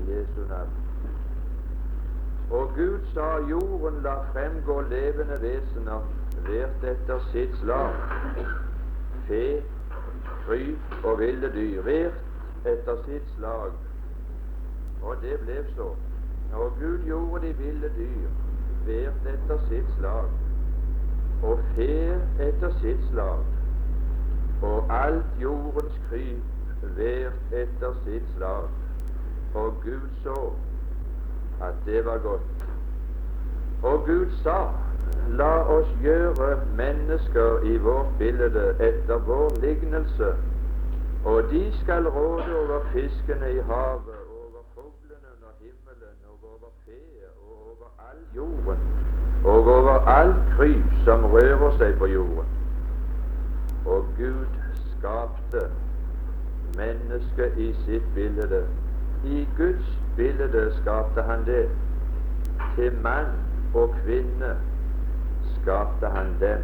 Jesu navn. Og Gud sa, jorden la fremgå levende vesener, hvert etter sitt slag, fe, kryp og ville dyr, hvert etter sitt slag. Og det ble så. Og Gud gjorde de ville dyr, hvert etter sitt slag, og fe etter sitt slag, og alt jordens kryp hvert etter sitt slag. Og Gud så at det var godt. Og Gud sa, la oss gjøre mennesker i vårt bilde etter vår lignelse, og de skal råde over fiskene i havet, over fuglene under himmelen, og over fe, og over all jorden, og over alt kryp som rører seg på jorden. Og Gud skapte mennesket i sitt bilde. I Guds bilde skapte han det. Til mann og kvinne skapte han dem.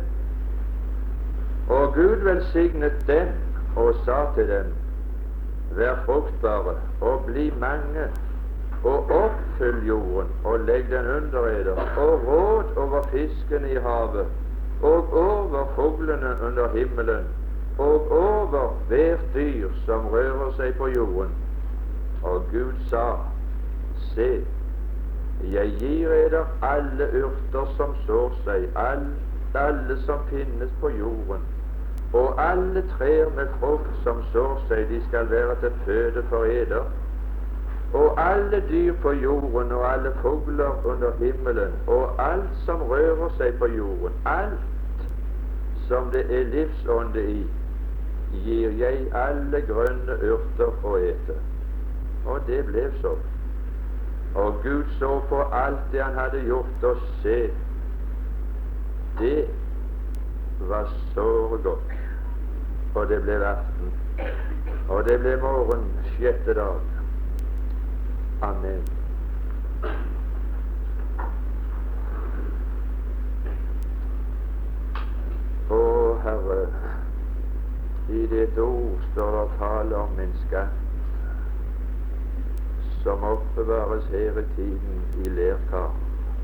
Og Gud velsignet dem og sa til dem, vær fruktbare og bli mange, og oppfyll jorden og legg den under eder, og råd over fiskene i havet, og over fuglene under himmelen, og over hvert dyr som rører seg på jorden. Og Gud sa, se, jeg gir eder alle urter som sår seg, alle som finnes på jorden, og alle trær med frukt som sår seg, de skal være til føde for eder. Og alle dyr på jorden, og alle fugler under himmelen, og alt som rører seg på jorden, alt som det er livsånde i, gir jeg alle grønne urter å ete. Og det ble så. Og Gud så på alt det han hadde gjort, og se, det var såre godt. Og det ble aften, og det ble morgen, sjette dag. Amen. Å Herre, i ditt ord står det tale om en skatt som oppbevares her i tiden i lerkar.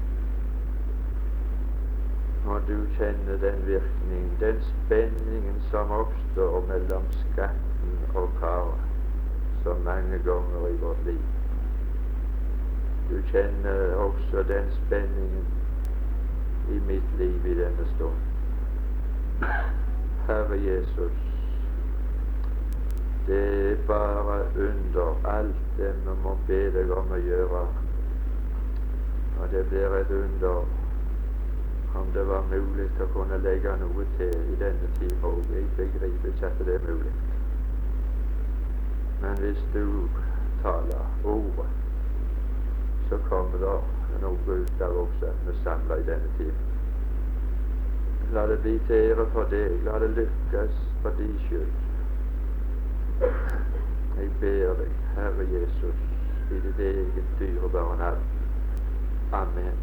Og du kjenner den virkning, den spenningen som oppstår mellom skatten og karet så mange ganger i vårt liv. Du kjenner også den spenningen i mitt liv i denne stund. Herre Jesus, det er bare under alt det vi må be deg om å gjøre. Og det blir et under om det var mulig å kunne legge noe til i denne time òg. Jeg begriper ikke at det er mulig. Men hvis du taler ordet, så kommer det noe ut av også at vi samler i denne timen. La det bli til ære for deg. La det lykkes for din skyld. Jeg ber deg, Herre Jesus, i ditt eget dyrebare navn. Amen.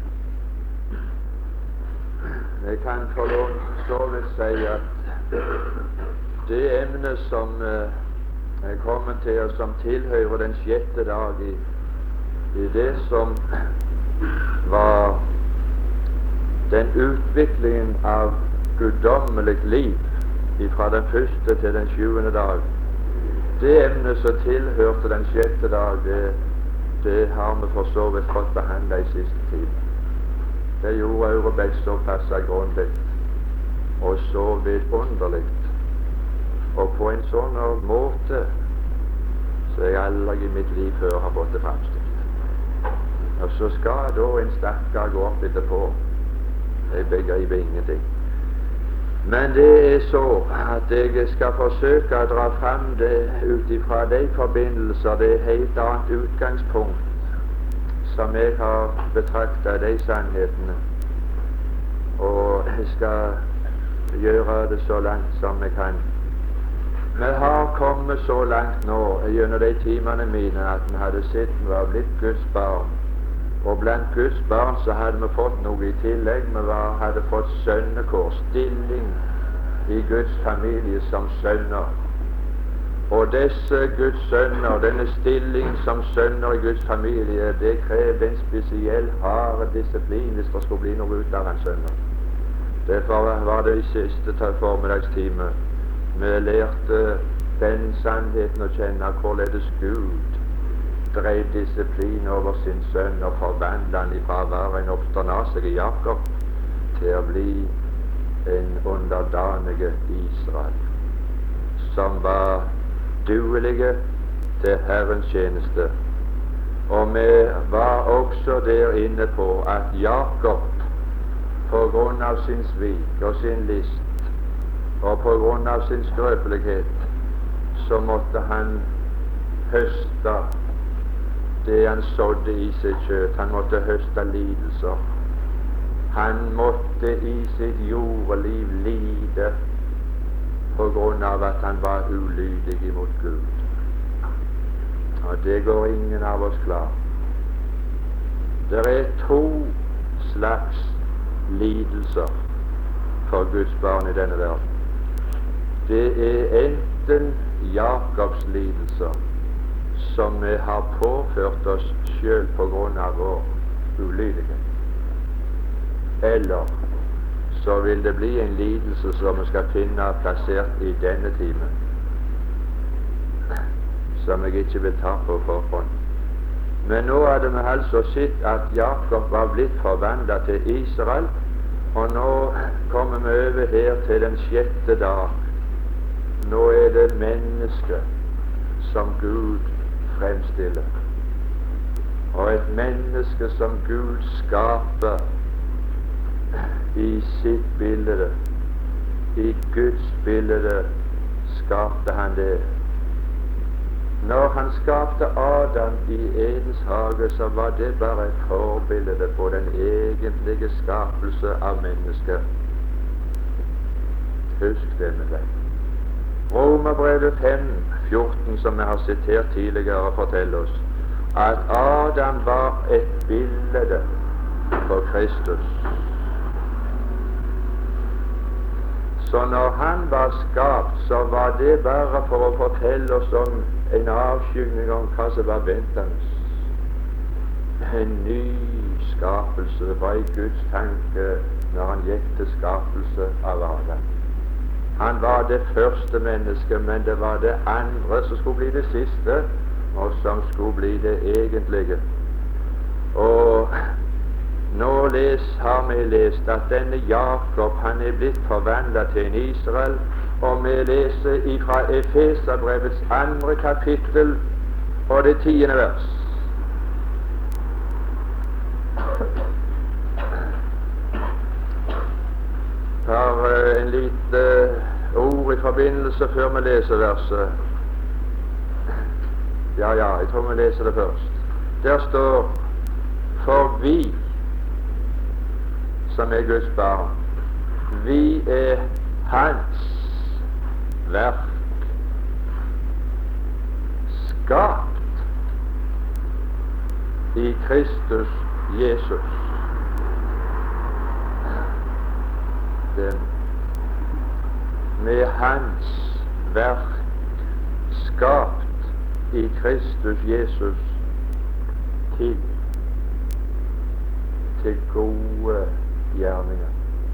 Jeg kan for så vidt si at det emnet som jeg kommer til, og som tilhører den sjette dag i det som var den utviklingen av guddommelig liv fra den første til den 7. dag. Det emnet som tilhørte den sjette dag, det har vi for så vidt fått behandlet i siste tid. Det gjorde Aurebekk såpass grundig og så vidunderlig, og på en sånn måte så jeg aldri i mitt liv før har fått det framstilt. Og så skal da en stakkar gå opp etterpå. Jeg begriper ingenting. Men det er så at jeg skal forsøke å dra fram det ut ifra de forbindelser. Det er et helt annet utgangspunkt som jeg har betraktet de sannhetene. Og jeg skal gjøre det så langt som jeg kan. Vi har kommet så langt nå gjennom de timene mine at vi hadde sett vi var blitt Guds barn. Og blant Guds barn så hadde vi fått noe i tillegg. Vi hadde fått sønnekår, stilling i Guds familie som sønner. Og disse Guds sønner, denne stilling som sønner i Guds familie, det krevde en spesiell hard disiplin hvis det skulle bli noe ut av hans sønner. Derfor var det i siste formiddagstime vi lærte den sannheten å kjenne, hvorledes Gud drev disiplin over sin sønn og forvandlet han ifra å være en oppstandasig Jakob til å bli en underdanige Israel, som var duelige til Herrens tjeneste. Og vi var også der inne på at Jakob på grunn av sin svik og sin list og på grunn av sin skrøpelighet så måtte han høste det han sådde i sitt kjøtt. Han måtte høste lidelser. Han måtte i sitt jordeliv lide på grunn av at han var ulydig imot Gud. Og det går ingen av oss klar. Det er to slags lidelser for Guds barn i denne verden. Det er enten Jakobs lidelser, som vi har påført oss selv på grunn av vår ulydighet, eller så vil det bli en lidelse som vi skal finne plassert i denne timen, som jeg ikke vil ta på forhånd. Men nå hadde vi altså sett at Jakob var blitt forvandlet til Israel, og nå kommer vi over her til den 6. dag. Nå er det mennesket som Gud fremstiller, og et menneske som Gud skaper i sitt bilde. I Guds bilde skapte han det. Når han skapte Adam i Edens hage, så var det bare et forbilde på den egentlige skapelse av mennesker. Husk det med deg. Romerbrevet 5:14, som jeg har sitert tidligere, forteller oss at Adam var et bilde på Kristus. Så når han var skapt, så var det bare for å fortelle oss om en avskygning om hva som var ventende. En ny skapelse var i Guds tanke når han gikk til skapelse av Adam. Han var det første mennesket, men det var det andre som skulle bli det siste, og som skulle bli det egentlige. Og nå har vi lest at denne Jakob, han er blitt forvandlet til en Israel, og vi leser fra Efeserbrevets 2. kapittel og det 10. vers. Tar en lite ord i forbindelse før vi leser verset. Ja, jeg tror vi leser det først. Der står: for vi som er Guds barn, vi er Hans verk, skapt i Kristus Jesus. Med Hans verk, skapt i Kristus Jesus til gode gjerninger.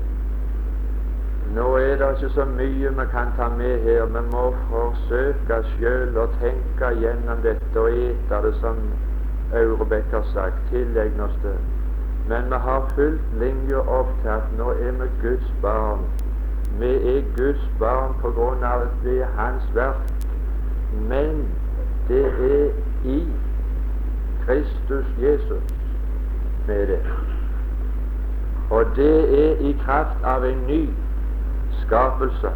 Nå er det ikke så mye vi kan ta med her. Vi må forsøke selv å tenke gjennom dette og ete det, som Aurebekk har sagt. Tilegne oss det. Men vi har fulgt linja opp til at nå er vi Guds barn. Vi er Guds barn på grunn av at det er Hans verk. Men det er i Kristus Jesus med det. Og det er i kraft av en ny skapelse.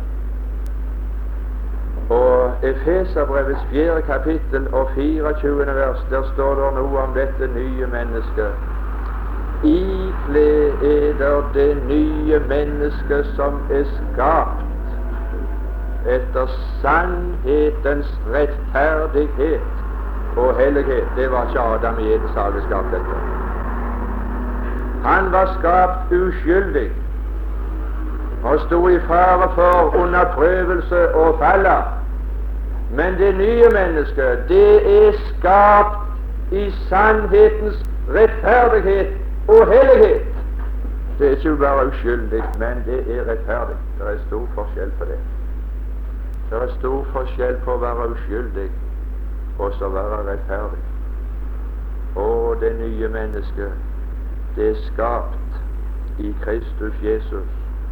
Og Efeserbrevets 4. kapittel og 24. vers, der står det noe om dette nye mennesket. Ikle eder det nye mennesket som er skapt etter sannhetens rettferdighet og hellighet. Det var ikke Adam i Edens hage skapt etter. Han var skapt uskyldig og sto i fare for under prøvelse og falle. Men det nye mennesket, det er skapt i sannhetens rettferdighet og hellighet. Det er ikke bare uskyldig, men det er rettferdig. Det er stor forskjell på det. Det er stor forskjell på å være uskyldig og så være rettferdig. Og det nye mennesket, det er skapt i Kristus Jesus.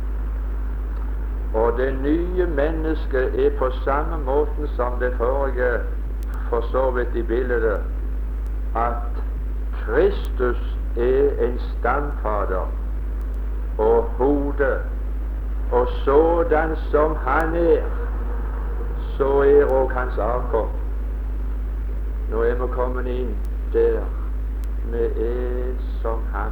Og det nye mennesket er på samme måten som det forrige, for så vidt i bildet, at Kristus er en stamfader og hode, og sådan som han er, så er også hans avkom. Nå er vi kommet inn der vi er som ham.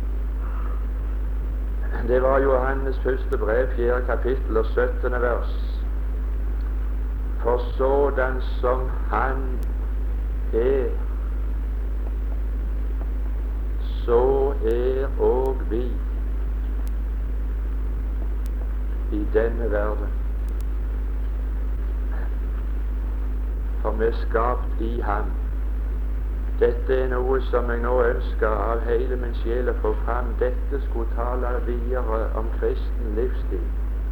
Det var Johannes første brev, 4. kapittel og 17. vers. For sådan som han er, så er og vi i denne verden. For vi er skapt i ham. Dette er noe som jeg nå ønsker av hele min sjel å få fram. Dette skulle tale videre om kristen livsstil.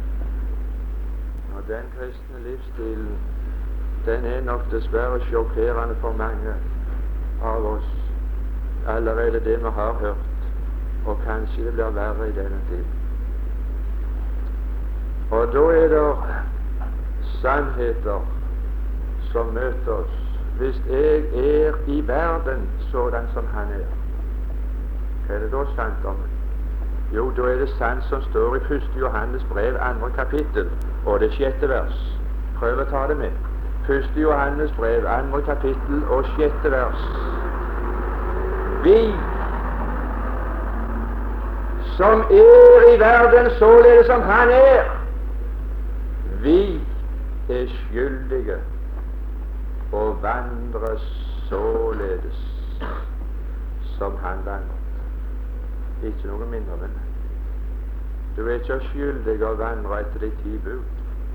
Og den kristne livsstilen, den er nok dessverre sjokkerende for mange av oss. Allerede det vi har hørt, og kanskje det blir verre i denne tid. Og da er det sannheter som møter oss. Hvis jeg er i verden sådan som han er, hva er det da sant om? Jo, da er det sant som står i 1. Johannes brev, 2. kapittel, og det 6. vers. Prøv å ta det med. 1. Johannes brev, 2. kapittel og 6. vers. Vi som er i verden således som han er, vi er skyldige og vandre således som han vandret. Ikke noe mindre, men du er ikke skyldig å vandre etter de 10 bud.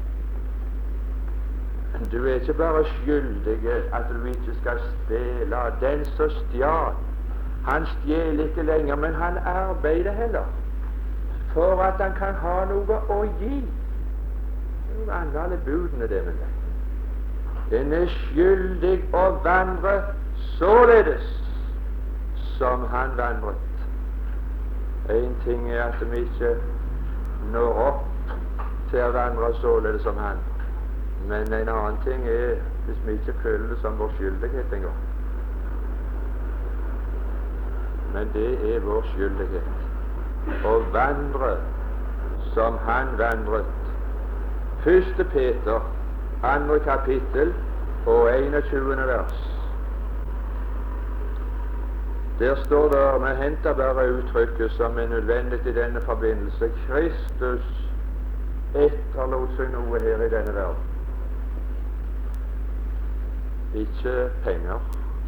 Du er ikke bare skyldig at du ikke skal stjele. Den som stjal, han stjeler ikke lenger, men han arbeider heller for at han kan ha noe å gi. Det er alle budene det med det. En er skyldig å vandre således som han vandret. En ting er at vi ikke når opp til å vandre således som han, men en annen ting er hvis vi ikke føler det som vår skyldighet engang. Men det er vår skyldighet å vandre som han vandret. 1. Peter 2. kapittel og 21. vers. Der står det, vi henter bare uttrykket som er nødvendig i denne forbindelse. Kristus etterlot seg noe her i denne verden. Ikke penger,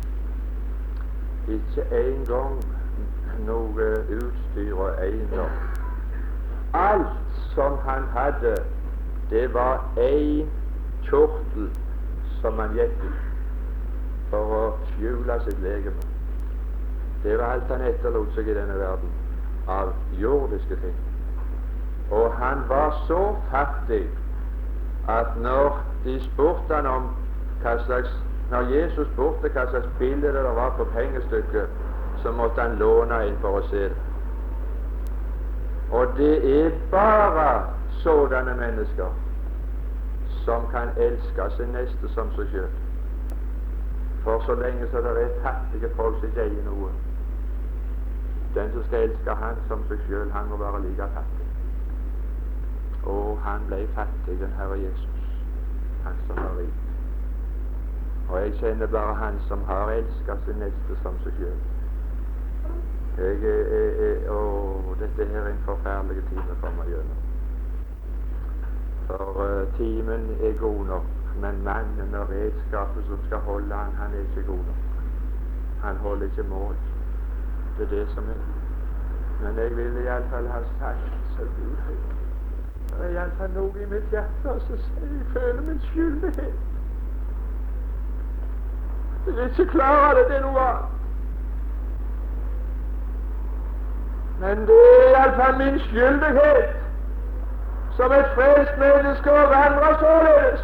ikke engang noe utstyr og eiendom. Alt som han hadde, det var en kjortel som han gikk i for å skjule sitt legeme. Det var alt han etterlot seg i denne verden av jordiske ting. Og han var så fattig at når Jesus spurte hva slags bilde det var på pengestykket, så måtte han låne inn for å se det. Og det er bare sådanne mennesker som kan elske sin neste som seg selv. For så lenge så det er fattige folk som ikke eier noe, den som skal elske han som seg selv, han må være like fattig. Og han ble fattig, den Herre Jesus, han som var rik. Og jeg kjenner bare han som har elsket sin neste som seg selv. Dette her er en forferdelig time for meg gjennom. For timen er god nok, men mannen og redskapet som skal holde han er ikke god nok. Han holder ikke mål. Det er det som er. Men jeg vil iallfall ha sagt, så Gud hører. Det er iallfall noe i mitt hjerte som sier jeg føler min skyldighet Jeg vil ikke klare det, det er noe annet. Men det er iallfall min skyldighet som et frelst menneske å vandre således.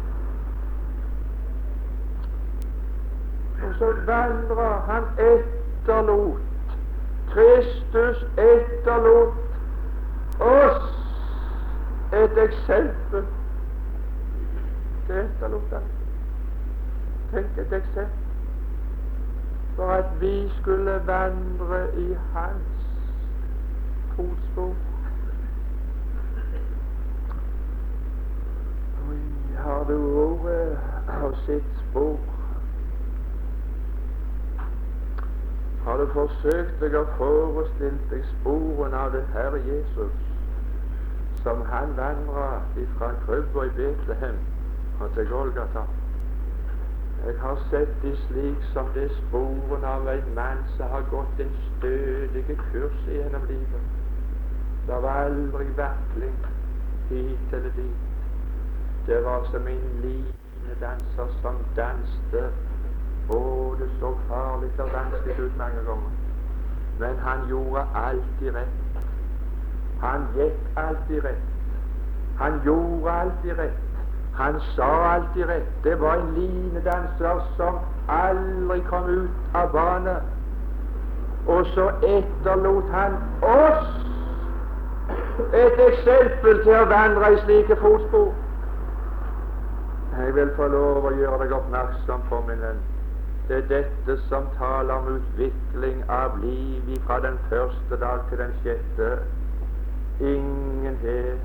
Og så vandrer han etterlot. Kristus etterlot oss et eksempel. Det etterlot han. Tenk et eksempel for at vi skulle vandre i hans fotspor. Har du vært og sett spor? Har du forsøkt deg å forestille deg sporene av den Herre Jesus som han vandret fra krybba i Betlehem og til Golgata? Jeg har sett de slik som det sporene av en mann som har gått en stødig kurs gjennom livet. Det var aldri vakling hit eller dit. Det var som en linedanser som danste. Det så farlig og vanskelig ut mange ganger. Men han gjorde alltid rett. Han gikk alltid rett. Han gjorde alltid rett. Han sa alltid rett. Det var en linedanser som aldri kom ut av bane. Og så etterlot han oss et eksempel til å vandre i slike fotspor. Jeg vil få lov å gjøre deg oppmerksom på, min venn. Det er dette som taler om utvikling av liv fra den første dag til den sjette. Ingen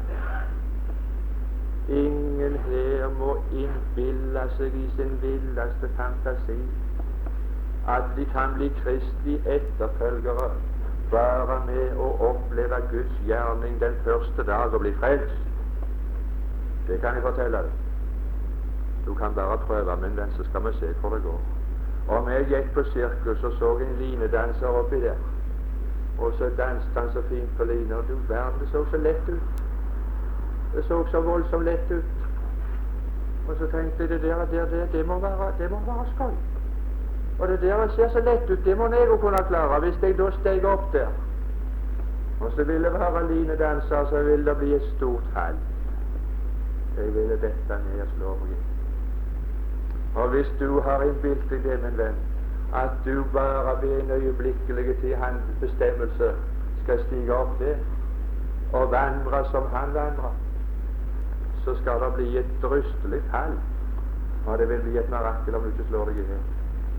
her må innbille seg i sin villeste fantasi at de kan bli Kristi etterfølgere bare med å oppleve Guds gjerning den første dag og bli frelst. Det kan jeg fortelle deg. Du kan bare prøve, min venn, så skal vi se hvor det går. Om jeg gikk på sirkus og så en linedanser oppi der, og så danset han så fint på liner, du verden, det så så lett ut. Det så så voldsomt lett ut. Og så tenkte jeg, det må være skøy. Og det der ser så lett ut, det må jeg jo kunne klare, hvis jeg da steg opp der. Og så ville det være linedanser, så ville det bli et stort fall. Jeg ville dette ned og slå meg inn. Og hvis du har innbilt deg det, min venn, at du bare ved en øyeblikkelig til hans bestemmelse skal stige opp det og vandre som han vandrer, så skal det bli et rystelig fall, og det vil bli et mirakel om du ikke slår deg i hjel.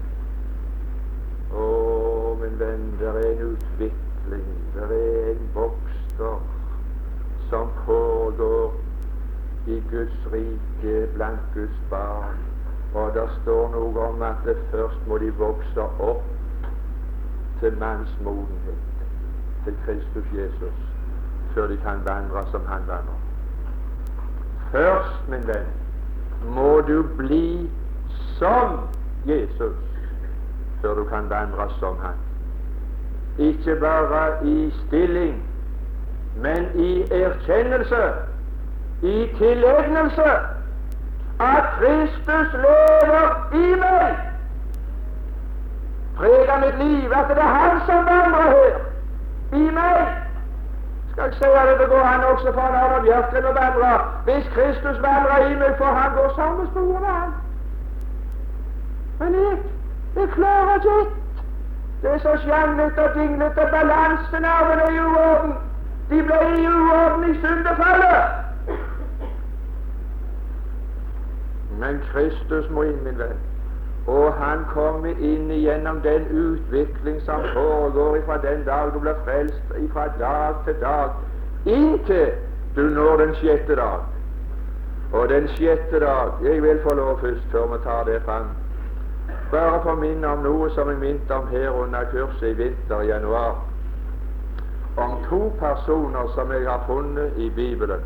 Å, min venn, det er en utvikling, det er en vokster som foregår i Guds rike blant Guds barn. Og der står noe om at det først må de vokse opp til mannsmodenhet, til Kristus Jesus, før de kan vandre som han vandrer. Først, min venn, må du bli som Jesus, før du kan vandre som han. Ikke bare i stilling, men i erkjennelse, i tilegnelse, at Kristus lever i meg, preger mitt liv, at det er han som vandrer her, i meg. Skal jeg si at det går han også for en Adam Bjørken å vandre. Hvis Kristus vandrer i meg, for han går samme spor med han. Men jeg klarer ikke. Det er så sjanglet og dinglet, og balansenerven er i uorden. De ble i uorden i syndefallet. Men Kristus må inn, min venn, og han kommer inn gjennom den utvikling som foregår fra den dag du blir frelst, fra dag til dag, inntil du når den sjette dag. Og den sjette dag, jeg vil få lov først, før vi tar det frem, bare få minne om noe som jeg minte om her under kurset i vinter, januar, om to personer som jeg har funnet i Bibelen.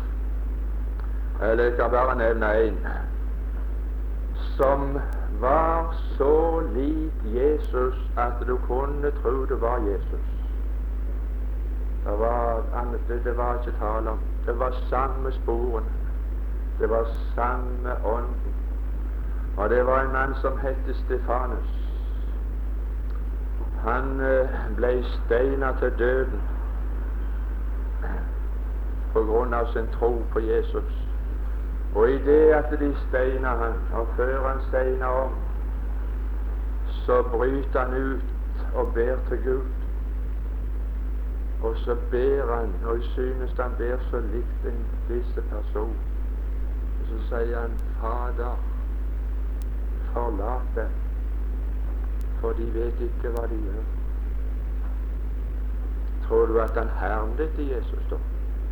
Jeg kan bare nevne en som var så lik Jesus at du kunne tro det var Jesus. Det var ikke tale om. Det var samme sporene. Det var samme ånden. Og det var en mann som het Stefanus. Han ble steinet til døden på grunn av sin tro på Jesus. Og i det at de steiner han, og før han steiner om, så bryter han ut og ber til Gud. Og så ber han, og jeg synes han ber så likt en viss person. Og så sier han, Fader, forlat dem, for de vet ikke hva de gjør. Tror du at han hermet til Jesus da?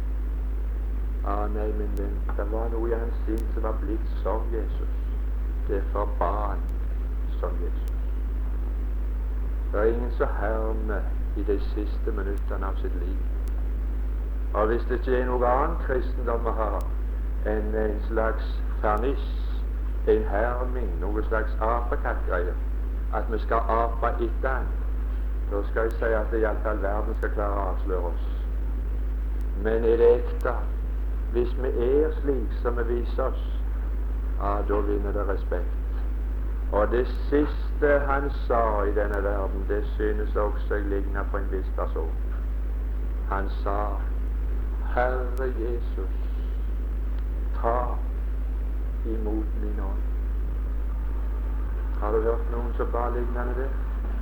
Nei, min venn, det var noe i hans sinn som var blitt som Jesus. Derfor ba han som Jesus. Det er ingen som hermer i de siste minuttene av sitt liv. Og hvis det ikke er noe annen kristendom å ha enn en slags ferniss, en herming, noe slags apekattgreier, at vi skal ape etter han, da skal jeg si at i alle fall verden skal klare å avsløre oss. Men er det ekte, hvis vi er slik som vi viser oss, da vinner det respekt. Og det siste han sa i denne verden, det synes også jeg ligner på en viss person. Han sa, Herre Jesus, ta imot min ånd. Har du hørt noen som ba lignende det?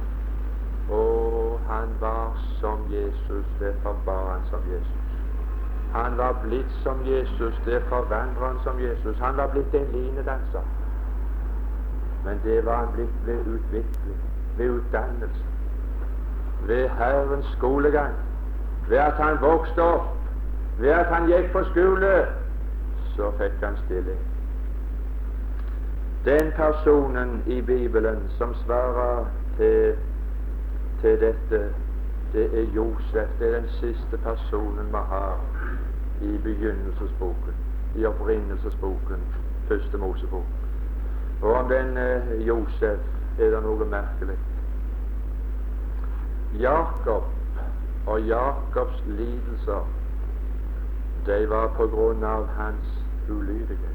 Og han var som Jesus, derfor ba han som Jesus. Han var blitt som Jesus, derfor vandrer han som Jesus. Han var blitt en linedanser. Men det var han blitt ved utvikling, ved utdannelse, ved Herrens skolegang, ved at han vokste opp, ved at han gikk på skole, så fikk han stilling. Den personen i Bibelen som svarer til dette, det er Josef. Det er den siste personen vi har i begynnelsesboken, i opprinnelsesboken, første Mosebok. Og om den Josef er det noe merkelig. Jakob og Jakobs lidelser, de var på grunn av hans ulydighet.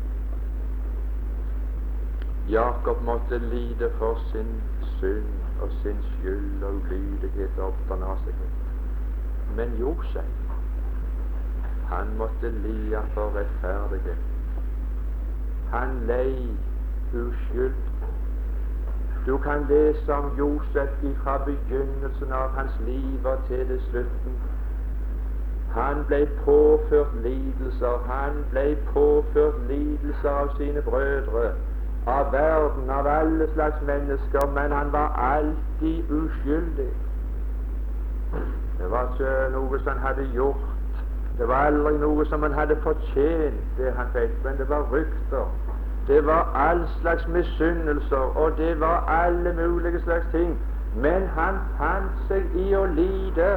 Jakob måtte lide for sin synd og sin skyld og ulydighet og oppdannelsighet. Men Josef, han måtte lide for rettferdighet. Han lei uskyld. Du kan lese om Josef fra begynnelsen av hans liv og til det slutten. Han ble påført lidelser. Han ble påført lidelser av sine brødre, av verden, av alle slags mennesker, men han var alltid uskyldig. Det var ikke noe som han hadde gjort. Det var aldri noe som han hadde fortjent, det han fikk, men det var rykter. Det var all slags misunnelser, og det var alle mulige slags ting. Men han fant seg i å lide,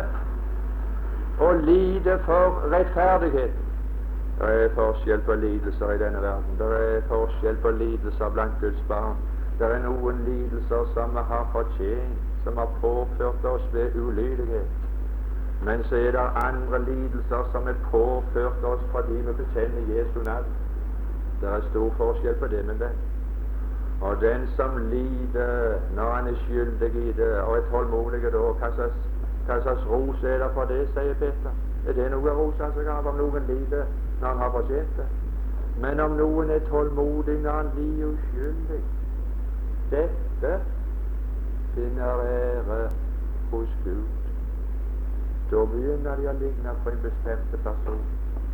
og lide for rettferdighet. Det er forskjell på lidelser i denne verden. Det er forskjell på lidelser blant Guds barn. Det er noen lidelser som vi har fortjent, som har påført oss ved ulydighet. Men så er det andre lidelser som er påført oss fordi vi bekjenner Jesu navn. Det er stor forskjell på det, men det. Og den som lider når han er skyldig i det, og er tålmodig da, hva slags ros er det for det, sier Peter. Er det noe ros seg av om noen lider når han har fortjent det? Men om noen er tålmodig når han blir uskyldig, dette finner ære hos Gud. Da begynner de å ligne på en bestemt person.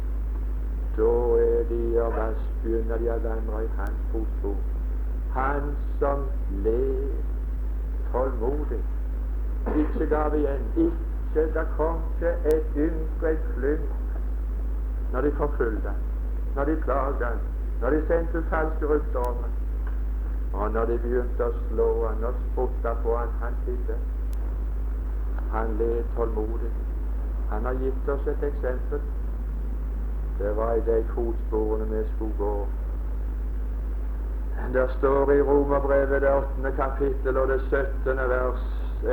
Da begynner de å vandre i hans fotspor. Han som led tålmodig, ikke gav igjen, ikke, det kom ikke et ynke, et klynk når de forfulgte, når de plaget han, når de sendte ut falske rykter om han, og når de begynte å slå han og spotte på han tidde. Han led tålmodig. Han har gitt oss et eksempel. Det var i de fotsporene vi skulle gå. Der står i Romerbrevet det 8. kapittel og det 17. vers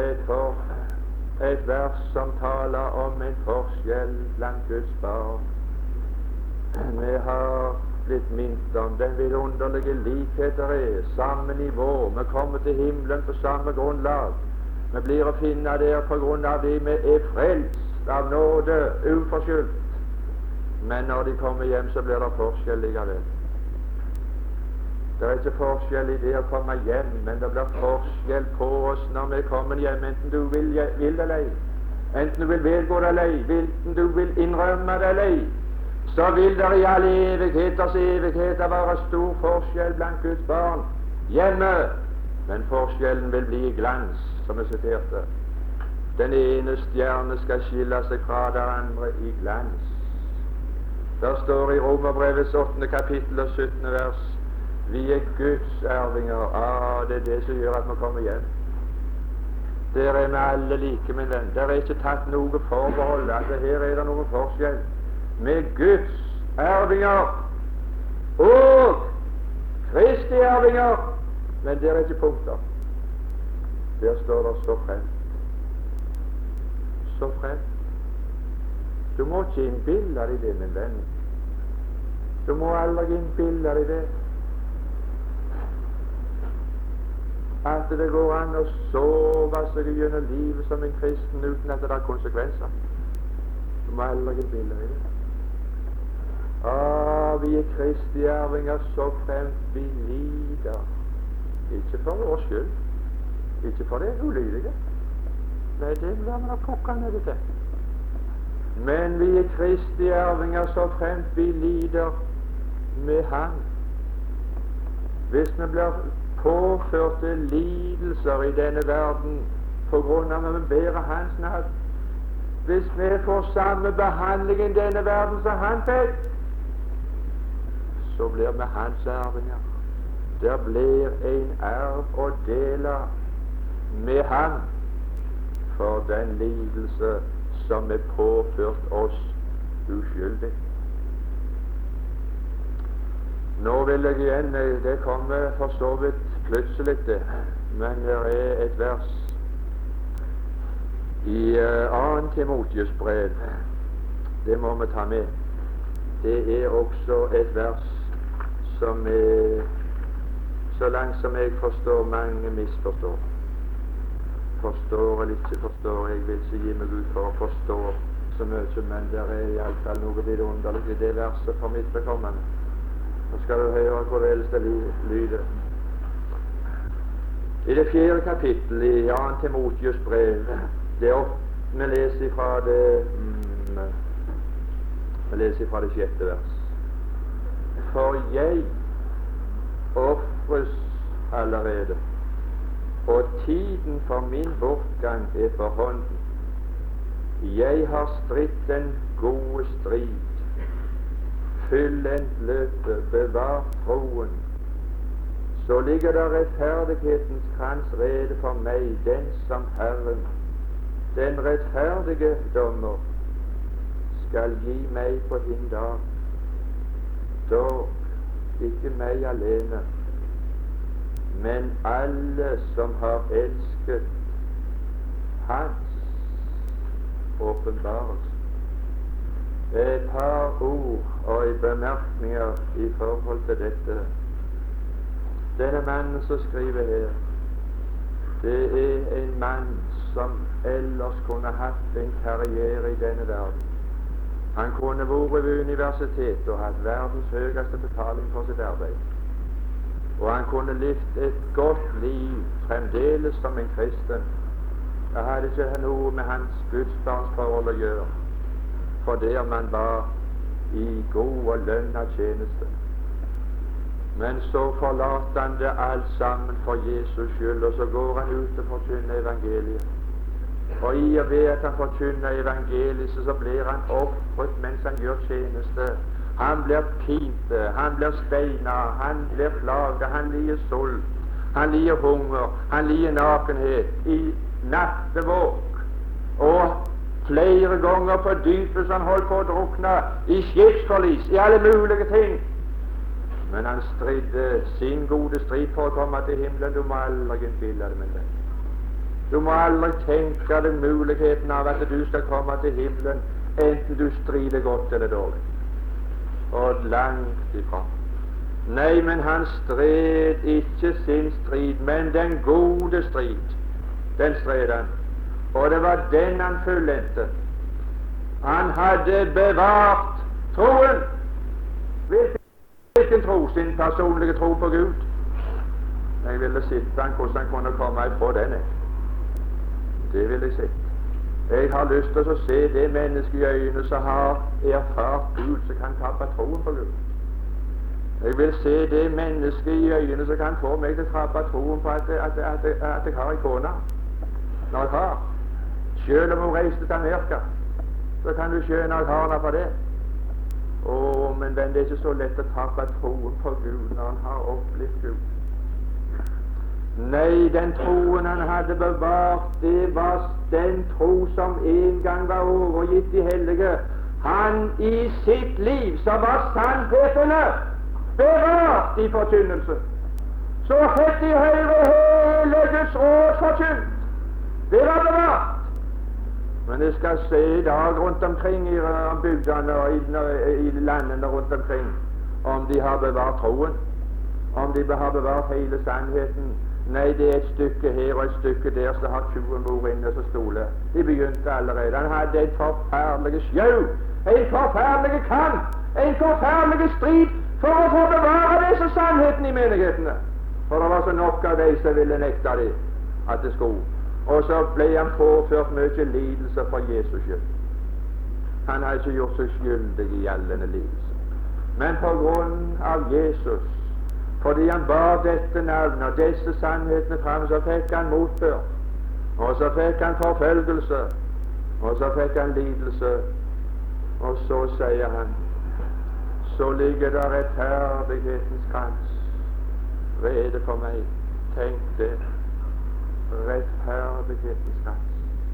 et vers som taler om en forskjell blant Guds barn. Vi har blitt minnet om den vidunderlige likhet der er, samme nivå. Vi kommer til himmelen på samme grunnlag. Vi blir å finne der på grunn av det vi er frelst av nåde, uforskyldt. Men når de kommer hjem, så blir det forskjell likevel. Det er ikke forskjell i det å komme hjem, men det blir forskjell på oss når vi kommer hjem, enten du vil det eller ei. Enten du vil vedgå det eller ei, enten du vil innrømme det eller ei, så vil det i alle evigheters evigheter være stor forskjell blant Guds barn hjemme. Men forskjellen vil bli i glans, som jeg siterte. Den ene stjerne skal skille seg fra det andre i glans. Der står i Romerbrevets 8. kapittel og 17. vers: vi er Guds arvinger. Det er det som gjør at vi kommer hjem. Der er vi alle like, min venn. Der er ikke tatt noe forbehold at her er det noen forskjell. Vi er Guds arvinger og Kristi arvinger. Men der er ikke punkter. Der står det så fremt. Så fremt. Du må ikke innbille deg det, min venn. Du må aldri innbille deg det. At det går an å sove seg gjennom livet som en kristen uten at det er konsekvenser. Du må aldri innbille deg det. Vi er Kristi arvinger så fremt vi lider. Ikke for vår skyld. Ikke for det ulydige. Nei, det blir man å plukke ned til. Men vi er Kristi arvinger så fremt vi lider med Han. Hvis vi blir påførte lidelser i denne verden på grunn av at vi bærer Hans navn, hvis vi får samme behandling i denne verden som Han fikk, så blir vi Hans arvinger. Der blir en arv å dele med Han for den lidelse som er påført oss uskyldig. Nå vil jeg igjen, det kommer for så vidt plutselig det, men det er et vers i 2. Timotius brev. Det må vi ta med. Det er også et vers som er, så langt som jeg forstår, mange misforstår. Forstår eller ikke forstår, jeg vil ikke gi meg ut for å forstå så mye, men det er i alle fall noe vidunderlig i det verset for mitt bekommende. Nå skal du høre hvordan det lyder. I det 4. kapittel i 2. Timotius brev, vi leser fra det 6. vers. For jeg ofres allerede, og tiden for min bortgang er for hånden. Jeg har stridt den gode strid, fullendt løpet, bevart troen. Så ligger der rettferdighetens krans rede for meg, den som Herren, den rettferdige dommer, skal gi meg på hin dag. Dog ikke meg alene, men alle som har elsket Hans åpenbarelse. Et par ord og bemerkninger i forhold til dette. Denne mannen som skriver her, det er en mann som ellers kunne hatt en karriere i denne verden. Han kunne vært ved universitetet og hatt verdens høyeste betaling for sitt arbeid. Og han kunne levd et godt liv fremdeles som en kristen. Det hadde ikke noe med hans gudsbarnsforhold å gjøre, for det om han var i god og lønnet tjeneste. Men så forlater han det alt sammen for Jesus skyld, og så går han ut og forkynner evangeliet. Og i og ved at han forkynner evangeliet, så blir han ofret mens han gjør tjeneste. Han blir pint, han blir steinet, han blir plaget, han lider sult, han lider hunger, han lider nakenhet i nattevåk, og flere ganger på dypet så han holdt på å drukne, i skipsforlis, i alle mulige ting. Men han stridde sin gode strid for å komme til himmelen. Du må aldri innbille deg, min venn. Du må aldri tenke deg muligheten av at du skal komme til himmelen enten du strider godt eller dårlig. Og langt ifra. Nei, men han stred ikke sin strid, men den gode strid. Den stred han. Og det var den han fullendte. Han hadde bevart troen. Hvilken tro? Sin personlige tro på Gud. Jeg ville sett han hvordan han kunne komme ifra denne. Det vil jeg se. Jeg har lyst til å se det mennesket i øynene som har erfart Gud, som kan tappe troen på Gud. Jeg vil se det mennesket i øynene som kan få meg til å tappe troen på at jeg har en kone. Når jeg har. Selv om hun reiste til Amerika, så kan du skjønne at jeg har henne for det. Men venn, det er ikke så lett å tappe troen på Gud når han har opplevd Gud. Nei, den troen han hadde bevart, det var den tro som en gang var overgitt de hellige. Han i sitt liv, som var sannhetene, bevart i forkynnelse. Så fikk de høre hele Guds råd forkynt. Det var bevart. Men jeg skal se i dag rundt omkring i bygdene og i landene rundt omkring om de har bevart troen, om de har bevart hele sannheten. Nei, det er et stykke her og et stykke der som har 20 mor inne som stole. De begynte allerede. Han hadde en forferdelig sjau, en forferdelig kamp, en forferdelig strid for å få bevare disse sannhetene i menighetene. For det var så nok av de som ville nekte dem at det skulle. Og så ble han påført mye lidelse for Jesus skyld. Han har ikke gjort seg skyldig i gjeldende lidelse. Men på grunn av Jesus, fordi han bar dette navnet og disse sannhetene fram, så fikk han motbør. Og så fikk han forfølgelse. Og så fikk han lidelse. Og så sier han, så ligger der rettferdighetens krans rede for meg. Tenk det. Rettferdighetens krans.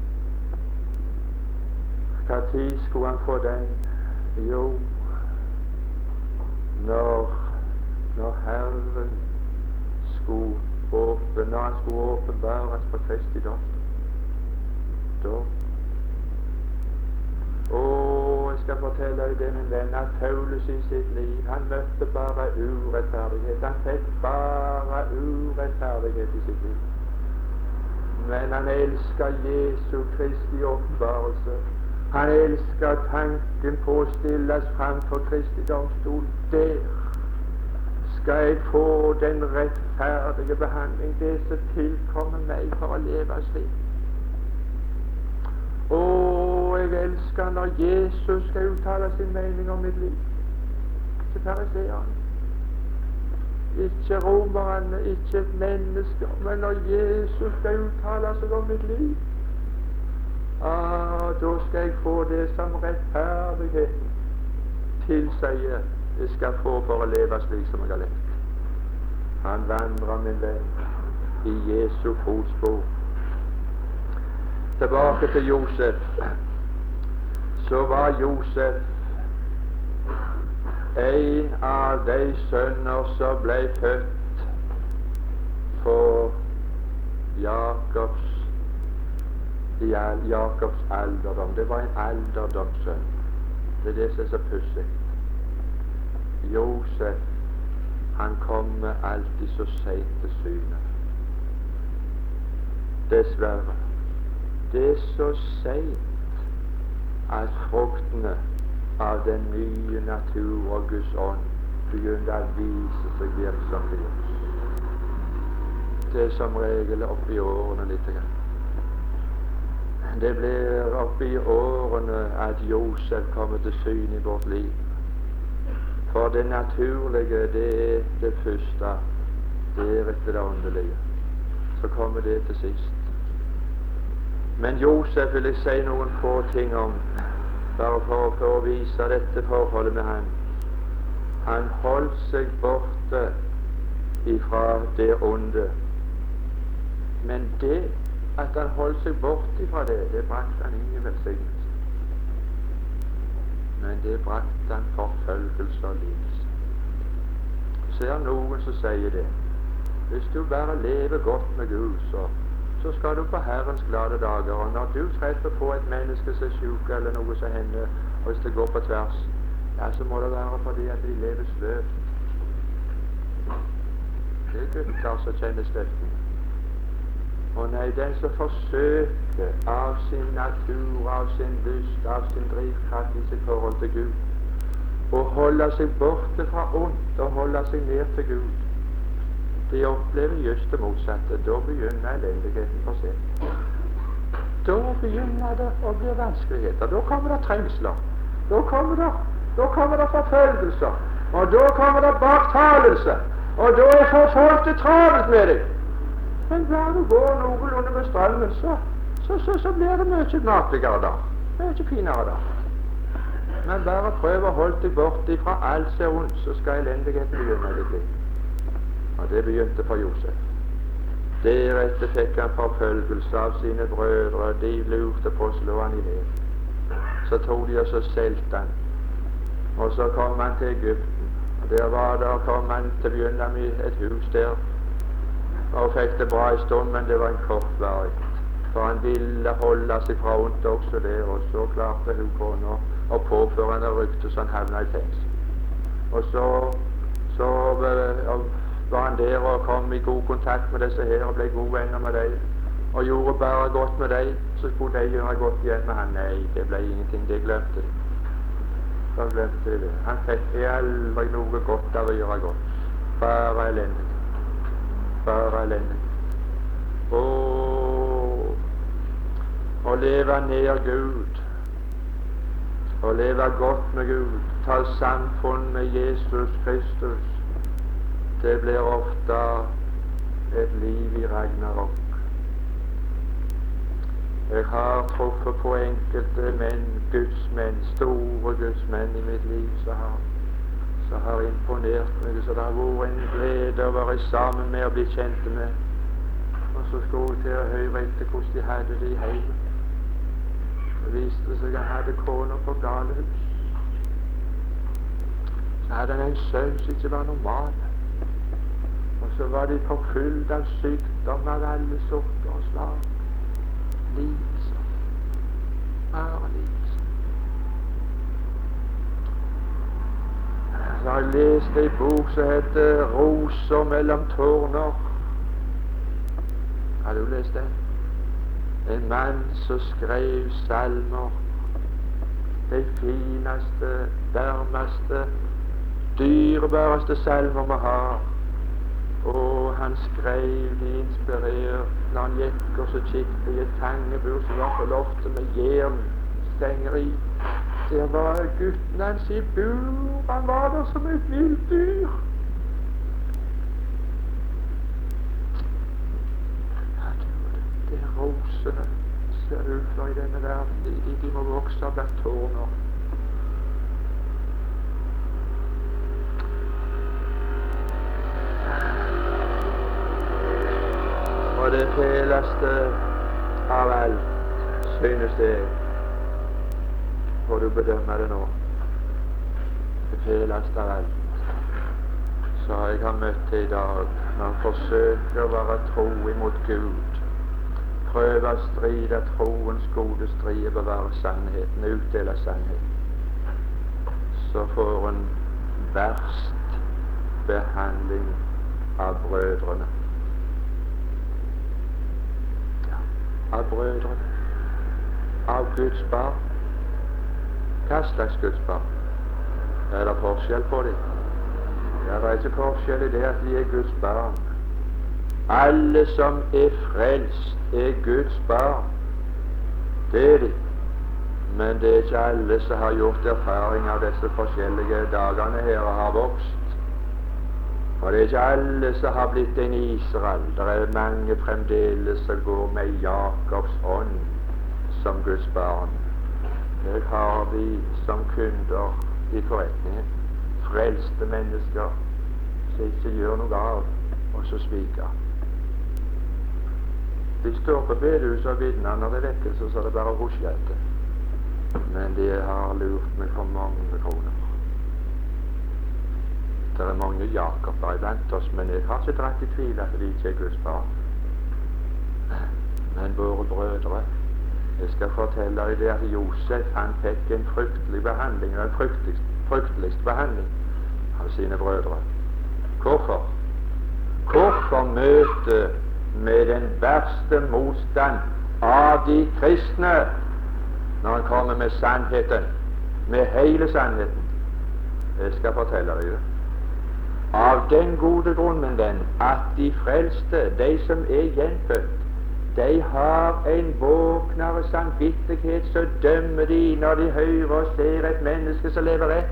Hva tid skulle han få den? Jo, når Herren skulle åpenbares på Kristi dag. Jeg skal fortelle deg det, min venn, at Paulus i sitt liv, han møtte bare urettferdighet. Han fikk bare urettferdighet i sitt liv. Men han elsker Jesu Kristi åpenbarelse. Han elsker tanken på å stilles fram for Kristi domstol. Der skal jeg få den rettferdige behandling, det som tilkommer meg for å leve slik. Jeg elsker når Jesus skal uttale sin mening om mitt liv. Ikke fariseerne, ikke romerne, ikke mennesker, men når Jesus skal uttale seg om mitt liv, da skal jeg få det som rettferdigheten tilsier jeg skal få for å leve slik som jeg har levd. Han vandrer, min venn, i Jesu fotspor. Tilbake til Josef. Så var Josef en av de sønner som ble født for Jakobs alderdom. Det var en alderdomssønn. Det er det som er så pussig. Josef, han kommer alltid så sent til syne. Dessverre. Det er så sent at fruktene av den nye natur og Guds ånd begynner å vise seg virksomt i oss. Det er som regel oppi årene litt. Det blir oppi årene at Josef kommer til syne i vårt liv. For det naturlige, det er det første, deretter det åndelige. Så kommer det til sist. Men Josef vil jeg si noen få ting om, bare for å vise dette forholdet med han. Han holdt seg borte ifra det onde. Men det at han holdt seg borte ifra det brakte han ingen velsignelse. Men det brakte han forfølgelse og lidelse. Så er det noen som sier det. Hvis du bare lever godt med Gud, så skal du på Herrens glade dager. Og når du treffer på et menneske som er syk eller noe som hender, og hvis det går på tvers, ja, så må det være fordi at de lever sløvt. Det er gutter som kjenner støtten. Og nei, den som forsøker av sin natur, av sin lyst, av sin drivkraft i sitt forhold til Gud å holde seg borte fra ondt og holde seg ned til Gud, de opplever just det motsatte. Da begynner elendigheten for sent. Da begynner det å bli vanskeligheter. Da kommer det trengsler. Da kommer det forfølgelser. Og da kommer det baktalelse. Og da får folk det travelt med deg. Men bare du går noenlunde med strømmen, så blir det mye gnakeligere da. Mye finere da. Men bare prøv å holde deg bort ifra alt som er ondt, så skal elendigheten begynne i ditt liv. Og det begynte for Josef. Deretter fikk han forfølgelse av sine brødre. De lurte på å slå han i hjel. Så tok de og så solgte han. Og så kom han til Egypten. Og der kom han til å begynne med et hus der. Og fikk det bra en stund, men det var en kortvarig. For han ville holde seg fra ondt også der. Og så klarte hun kona å påføre han det ryktet så han havna i fengsel. Og så var han der og kom i god kontakt med disse her og ble gode venner med dem og gjorde bare godt med dem. Så skulle de gjøre godt igjen med han. Nei, det ble ingenting. Det glemte de. Da glemte de det. Han fikk aldri noe godt av å gjøre godt. Bare elendig. Bare elendig. Å leve nær Gud, å leve godt med Gud, ta samfunn med Jesus Kristus, det blir ofte et liv i Ragnarok. Jeg har truffet på enkelte menn, gudsmenn, store gudsmenn i mitt liv, som har imponert meg, så det har vært en glede å være sammen med og bli kjent med. Og så skulle jeg til å høre etter hvordan de hadde det i heimen. Det viste seg at han hadde kona på galehus. Så hadde han en sønn som ikke var normal. Og så var de forfulgt av sykdom av alle sorter og slag. Lidelse. Bare lidelse. Så har jeg lest en bok som heter 'Roser mellom tårner'. Har du lest den? En mann som skrev salmer. De fineste, varmeste, dyrebareste salmer vi har. Og han skrev de inspirert når han gikk og så kikket i et fangebur som var på loftet med jernstengeri. Der var gutten hans i bur. Han var der som et vilt dyr. Det er rosene ser ut for i denne verden. De må vokse blant tårner. Og det fæleste av alt, synes jeg, får du bedømme det nå, det fæleste av alt, så jeg har møtt til i dag, når han forsøker å være tro imot Gud, prøve å stride troens gode strid, bevare sannheten, utdele sannheten, så får han verst behandling av brødrene. Av brødrene, av Guds barn. Hva slags Guds barn? Er det forskjell på dem? Ja, det er ikke forskjell i det at de er Guds barn. Alle som er frelst, er Guds barn. Det er de. Men det er ikke alle som har gjort erfaring av disse forskjellige dagene her og har vokst. Og det er ikke alle som har blitt en Israel. Det er mange fremdeles som går med Jakobs ånd som Guds barn. Jeg har de som kunder i forretningen. Frelste mennesker som ikke gjør noe av, og så sviker. De står på bedehuset og vitner når det er vekkelse, så er det bare rusjete. Men de har lurt meg for mange kroner. Det er mange Jakober iblant oss, men jeg har ikke dratt i tvil at de ikke er Guds barn. Men våre brødre, jeg skal fortelle deg det at Josef, han fikk en fryktelig behandling, den frykteligste behandling av sine brødre. Hvorfor? Hvorfor møte med den verste motstand av de kristne når han kommer med sannheten, med hele sannheten? Jeg skal fortelle deg det. Av den gode grunn, min venn, at de frelste, de som er gjenfødt, de har en våknere samvittighet, så dømmer de når de hører og ser et menneske som lever rett.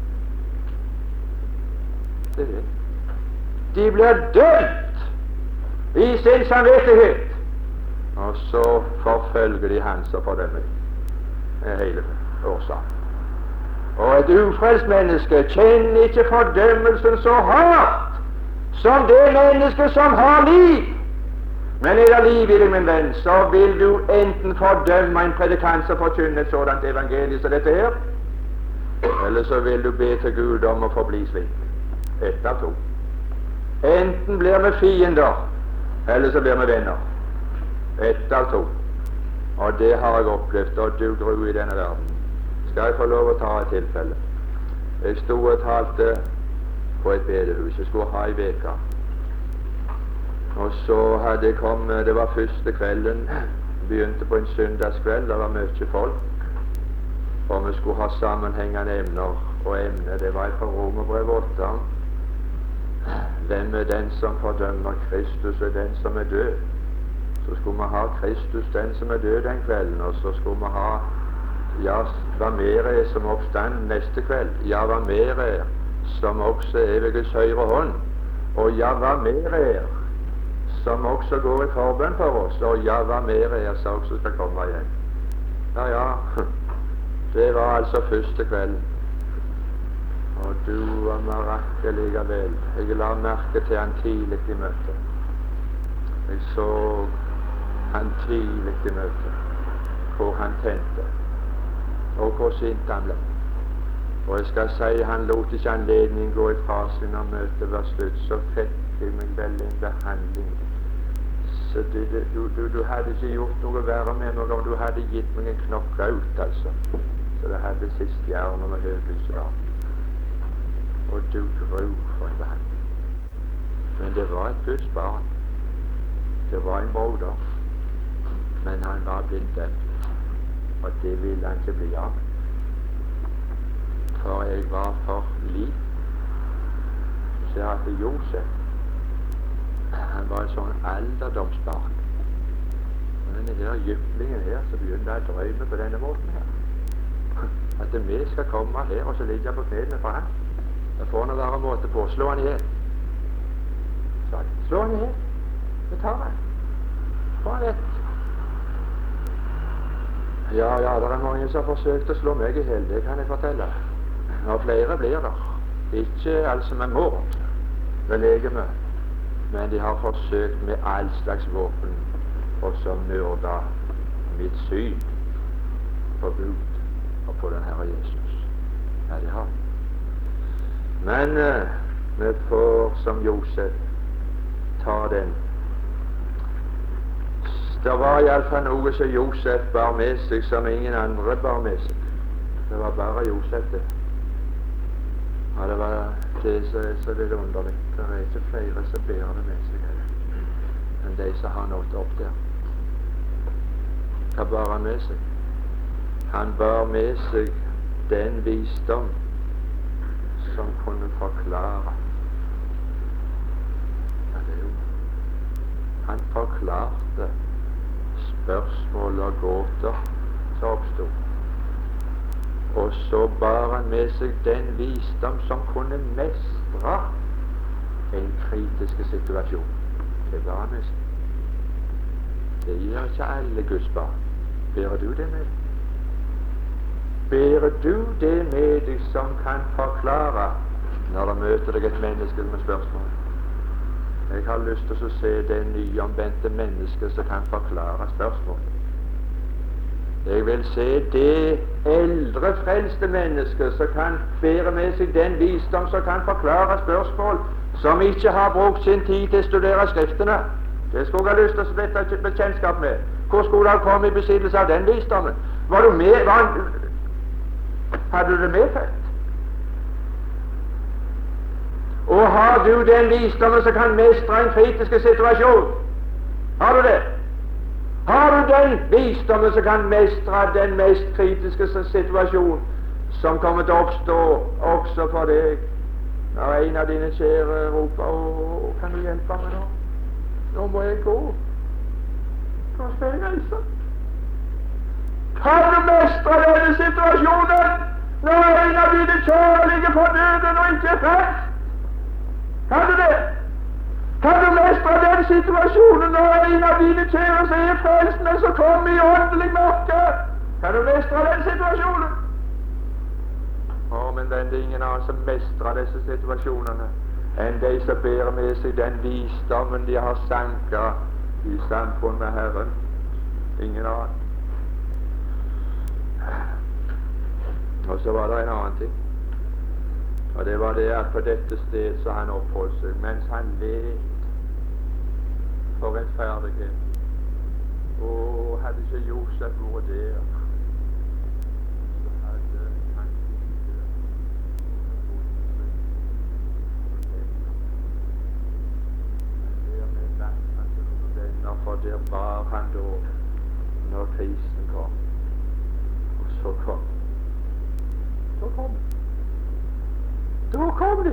Det er det. De blir dømt i sin samvittighet, og så forfølger de han som fordømmer dem. Det er hele årsaken. Og et ufrelst menneske kjenner ikke fordømmelsen så hardt som det menneske som har liv. Men er det liv i deg, min venn, så vil du enten fordømme en predikant som forkynner et sådant evangelium som dette her, eller så vil du be til Gud om å forbli slik. Ett av to. Enten blir vi fiender, eller så blir vi venner. Ett av to. Og det har jeg opplevd, og du gru i denne verden. Skal jeg få lov å ta et tilfelle? Jeg stod og talte på et bedehus. Jeg skulle ha ei veke. Og så hadde jeg kommet, det var første kvelden, begynte på en søndagskveld, det var mye folk, og vi skulle ha sammenhengende emner, og emnet det var fra Romerbrevet 8. Hvem er den som fordømmer Kristus, og den som er død? Så skulle vi ha Kristus, den som er død den kvelden, og så skulle vi ha, ja, hva mer er som oppstand neste kveld, ja, hva mer er som også er ved Guds høyre hånd, og ja, hva mer er som også går i forbønn for oss, og ja, hva mer er som også skal komme igjen. Ja, ja, det var altså første kvelden. Og du var mirakel vel. Jeg la merke til han tidlig i møtet. Jeg så han tidlig i møtet, hvor han tente, og hvor sint han ble. Og jeg skal si, han lot ikke anledning gå ifra seg når møtet var slutt, så fikk jeg meg vel en behandling. Så du hadde ikke gjort noe verre med meg om du hadde gitt meg en knockout, altså. Så det hadde sist stjerne med høylyset da. Og du gru for en behandling. Men det var et Guds barn. Det var en broder. Men han var blitt dømt. Og det ville han ikke bli av. For jeg var for liv. Så jeg hadde Josef. Han var en sånn alderdomsbarn. Og denne her jyplingen her, så begynte jeg å drømme på denne måten her. At vi skal komme her, og så ligge på knærne for han. Da får han være måte på. Slå han ihjel. Slå han ihjel. Det tar han. Få han vekk. Ja, det er mange som har forsøkt å slå meg ihjel, det kan jeg fortelle. Og flere blir der. Ikke altså med mord, med legeme, men de har forsøkt med all slags våpen, og så myrda mitt syn på Gud og på den Herre Jesus. Ja, de har. Men vi får som Josef ta den. Det var iallfall noe som Josef bar med seg som ingen andre bar med seg. Det var bare Josef det. Ja, det var det som er så litt underlig. Det er ikke flere som bærer det med seg enn de som har nådd opp der. Hva bar han med seg? Han bar med seg den visdom som kunne forklare. Ja, det er jo. Han forklarte spørsmål og gåter som oppstod. Og så bar han med seg den visdom som kunne mestre en kritisk situasjon. Det bar han med seg. Det gjør ikke alle Guds barn. Bærer du det med deg? Bærer du det med deg som kan forklare når du møter deg et menneske med spørsmål? Jeg har lyst til å se det nyomvendte mennesket som kan forklare spørsmål. Jeg vil se det eldre frelste mennesket som kan bære med seg den visdom som kan forklare spørsmål, som ikke har brukt sin tid til å studere Skriftene. Det skulle jeg ha lyst til å stifte bekjentskap med. Hvor skulle du komme i besittelse av den visdommen? Var du med? Hadde du det medfødt? Og har du den visdommen som kan mestre en kritisk situasjon? Har du det? Har du den visdommen som kan mestre den mest kritiske situasjon som kommer til å oppstå også for deg, når en av dine kjære roper: «Å, kan du hjelpe meg nå? Nå må jeg gå. Hvor skal jeg reise?» Kan du mestre denne situasjonen når en av dine kjære ligger for døden og ikke er frelst? Kan du det? Kan du mestre den situasjonen når en av dine kjære som er frelst, men som kommer i åndelig mørke? Kan du mestre den situasjonen? Men det er ingen annen som mestrer disse situasjonene enn de som bærer med seg den visdommen de har sanket i samfunn med Herren. Ingen annen. Og så var det en annen ting, og det var det at på dette sted så han oppholdt seg mens han led for rettferdighet. Og hadde ikke Josef vært der, så hadde han ikke der med lagt han til noen venner, for der var han da når krisen kom. Og så kom det.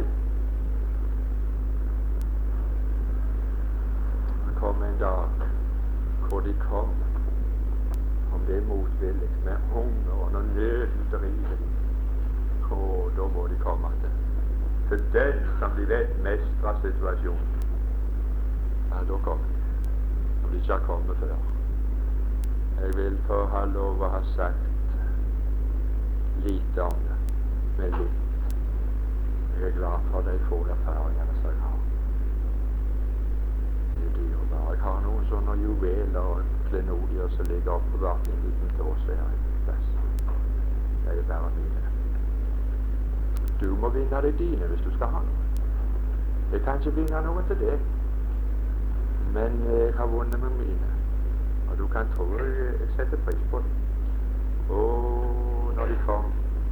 Det kom en dag hvor de kom, om det er motvillig, med hunger og når nøden driver dem. Da må de komme til den som de vet mestrer situasjonen. Ja, da kommer de. Om de ikke har kommet før. Jeg vil få ha lov å ha sagt lite om det, men litt. Jeg er glad for de få erfaringene som jeg har. Det er dyrebare. Jeg har noen sånne juveler og klenodier som ligger oppbevart i en liten dåse her i plass. Det er bare mine. Du må vinne de dine hvis du skal ha noe. Jeg kan ikke vinne noen til deg, men jeg har vunnet med mine. Og du kan tro jeg setter pris på dem. Når de kom,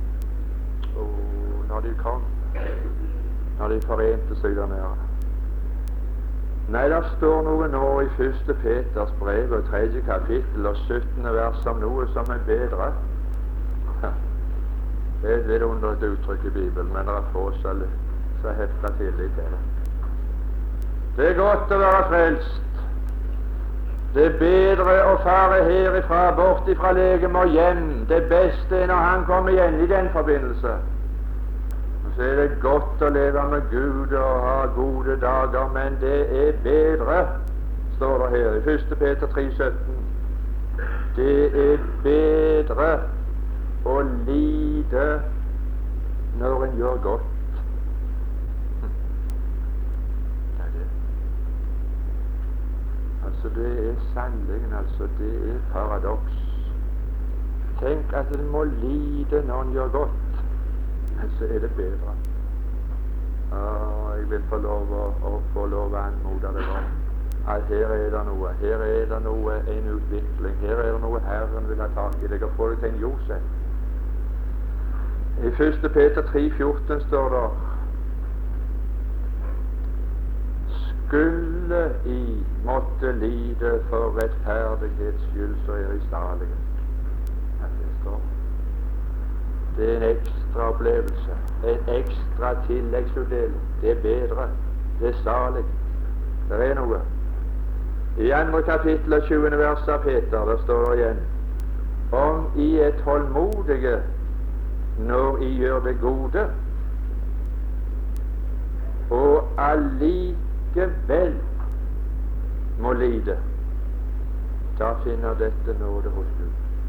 når de forente seg der nede. Nei, der står noe nå i 1. Peters brev og 3. kapittel og 17. vers om noe som er bedre. Det er et vidunderlig uttrykk i Bibelen, men det er få som hefter tillit til det. Det er godt å være frelst. Det er bedre å fare herifra, bort ifra legeme og hjem. Det beste er når han kommer igjen i den forbindelse. Og så er det godt å leve med Gud og ha gode dager, men det er bedre, står det her i 1. Peter 3,17. Det er bedre å lide når en gjør godt. Det er sannelig, det er paradoks. Tenk at en må lide når en gjør godt, men så er det bedre. Jeg vil få lov å anmode deg om at her er det noe, en utvikling, her er det noe Herren vil ha tak i deg og få deg til en Josef. I 1. Peter 3,14 står det: skulle I måtte lide for rettferdighets skyld, så er I salige. Det er en ekstra opplevelse, en ekstra tilleggsutdeling. Det er bedre, det er salig. Det er noe. I 2. kapittel 20. vers av Peter, der står det igjen: om I er tålmodige når I gjør det gode, og allikevel må lide, da finner dette nåde hos Gud.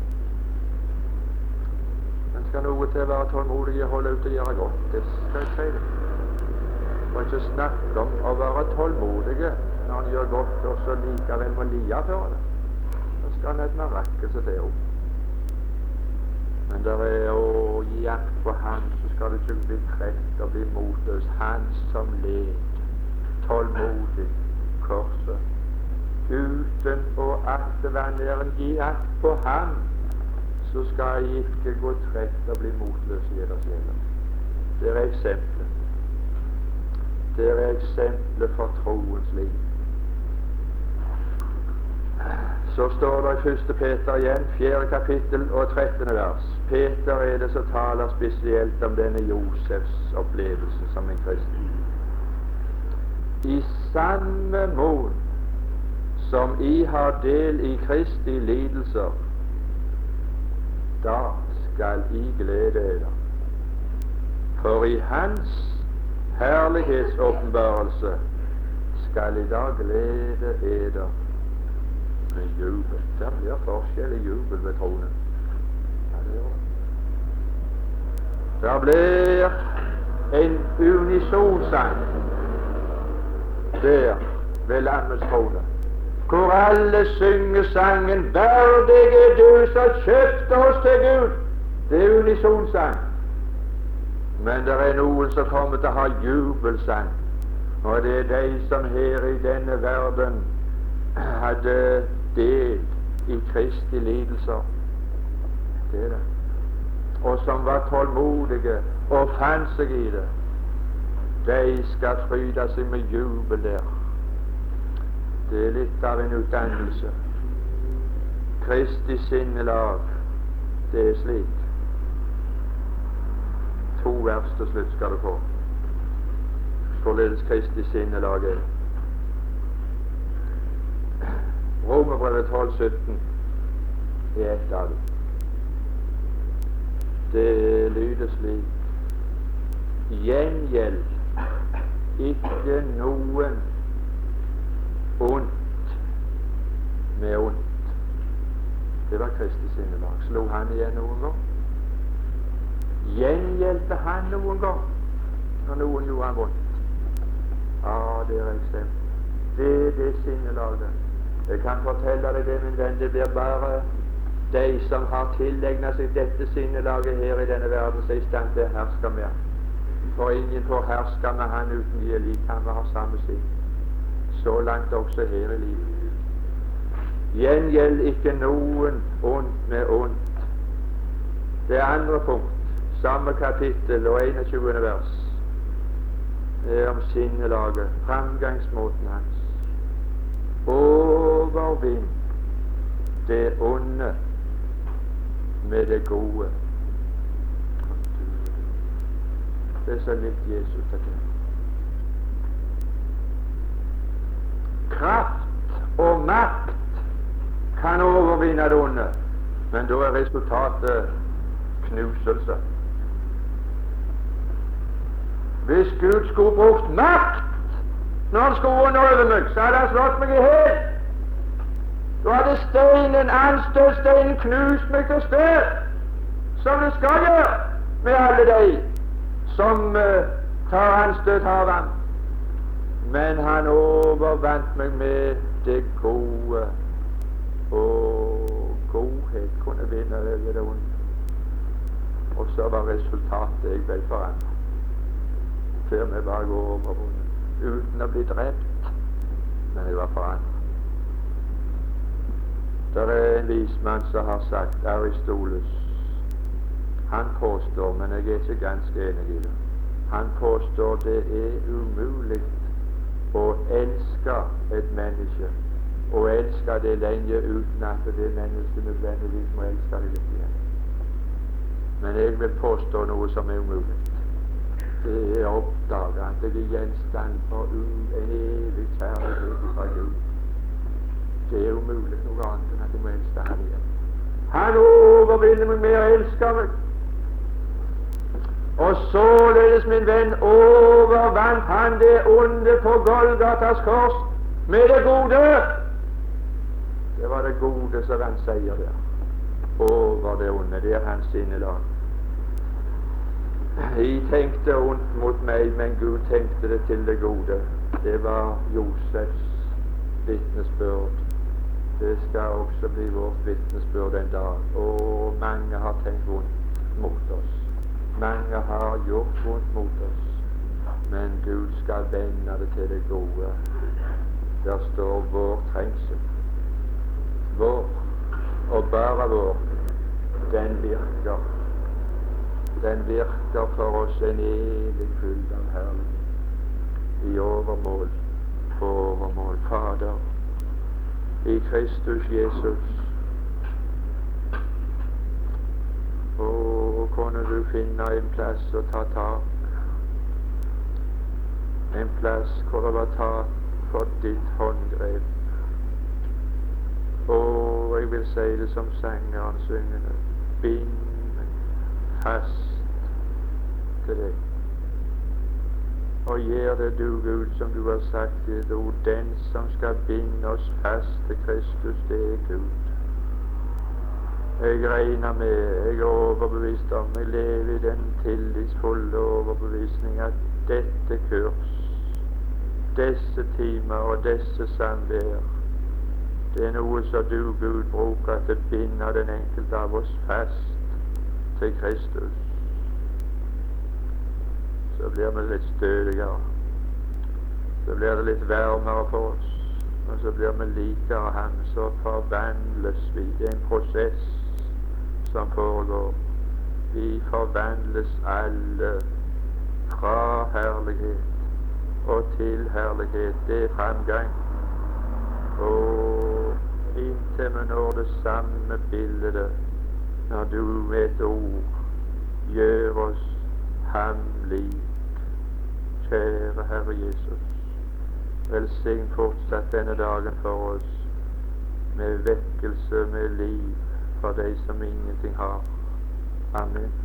Men skal noe til å være tålmodig og holde ut og gjøre godt, det skal jeg si det. Og ikke snakke om å være tålmodige når han gjør godt, og så likevel må lia for det. Da skal han et mirakel til opp. Men det er å gi akt på han, så skal du ikke bli trett og bli motløs. Han som led tålmodig korset, uten å akte vanæren, gi akt på ham, så skal jeg ikke gå trett og bli motløs i deres gjelder. Det er eksemplet. Det er eksempler for troens liv. Så står det i 1. Peter igjen, 4. kapittel og 13. vers. Peter er det som taler spesielt om denne Josefs opplevelse som en kristen. I samme mån som I har del i Kristi lidelser, da skal I glede dere. For i Hans herlighetsåpenbarelse skal I da glede dere med jubel. Det blir forskjell i jubel ved tronen. Ja, det gjør det. Det blir en unisonsang der ved Lammets trone, hvor alle synger sangen 'Verdig er du som kjøpte oss til Gud'. Det er unisonsang. Men det er noen som kommer til å ha jubelsang, og det er de som her i denne verden hadde del i Kristi lidelser. Det er det. Og som var tålmodige og fant seg i det. De skal fryde seg med jubel der. Det er litt av en utdannelse. Kristi sinnelag, det er slik. 2 vers til slutt skal du få. Hvorledes Kristi sinnelag er. Romerbrevet 12:17 er et av dem. Det lyder slik: Gjengjeld ikke noen ondt med ondt. Det var Kristi sinnelag. Slo han igjen noen gang? Gjengjeldte han noen gang når noen gjorde han vondt? Ja, det er eksempel. Det er det sinnelaget. Jeg kan fortelle deg det, min venn, det blir bare de som har tilegnet seg dette sinnelaget her i denne verden, som er i stand til å herske med han. For ingen får herske med han uten de er lik han har samme sinn. Så langt også her i livet. Gjengjeld ikke noen ondt med ondt. Det andre punkt, samme kapittel og 21. vers, er om sinnelaget, framgangsmåten hans. Overvinn det onde med det gode. Det er så litt Jesus til. Kraft og makt kan overvinne det onde, men da er resultatet knuselse. Hvis Gud skulle brukt makt når han skulle underøve meg, så hadde han slått meg i hjel. Da hadde steinen, anstøtsteinen, knust meg til sted, som det skal gjøre med alle de som tar anstøt av ham. Men han overvant meg med det gode, og godhet kunne vinne over det onde. Og så var resultatet jeg ble forandret, før vi bare går overvunnet, uten å bli drept, men jeg var forandret. Der er en vismann som har sagt, Aristoteles, han påstår, men jeg er ikke ganske enig i det, han påstår det er umulig å elske et menneske, og elske det lenge uten at det mennesket nødvendigvis må elske det litt igjen. Men jeg vil påstå noe som er umulig. Det er å oppdage at jeg er gjenstand for en evig kjærlighet fra Gud. Det er umulig noe annet enn at jeg må elske han igjen. Han overvinner meg med å elske meg. Og således, min venn, overvant han det onde på Golgatas kors med det gode. Det var det gode som vant seier der over det onde. Det er hans sinnelag. Jeg tenkte ondt mot meg, men Gud tenkte det til det gode. Det var Josefs vitnesbyrd. Det skal også bli vårt vitnesbyrd en dag. Og mange har tenkt vondt mot oss. Mange har gjort vondt mot oss. Men Gud skal vende det til det gode. Der står vår trengsel. Vår, og bare vår, den virker. Den virker for oss en evig fylde av herlighet. i overmål, på overmål. Fader, i Kristus Jesus, og kunne du finne en plass å ta tak, en plass hvor det var tak for ditt håndgrep. Og jeg vil si det som sangeren synger, bind meg fast til deg. Og gjør det du, Gud, som du har sagt i ditt ord, den som skal binde oss fast til Kristus, det er Gud. Jeg regner med, jeg er overbevist om, jeg lever i den tillitsfulle overbevisning at dette kurs, disse timer og disse samvær, det er noe som du, Gud, bruker til å binde den enkelte av oss fast til Kristus. Så blir vi litt stødigere, så blir det litt varmere for oss, og så blir vi likere ham, så forvandles vi. Det er en prosess som foregår. Vi forvandles alle fra herlighet og til herlighet. Det er framgang. Og inntil vi når det samme bildet, når du med et ord gjør oss ham lik. Kjære Herre Jesus, velsign fortsatt denne dagen for oss med vekkelse, med liv for de som ingenting har. Amen.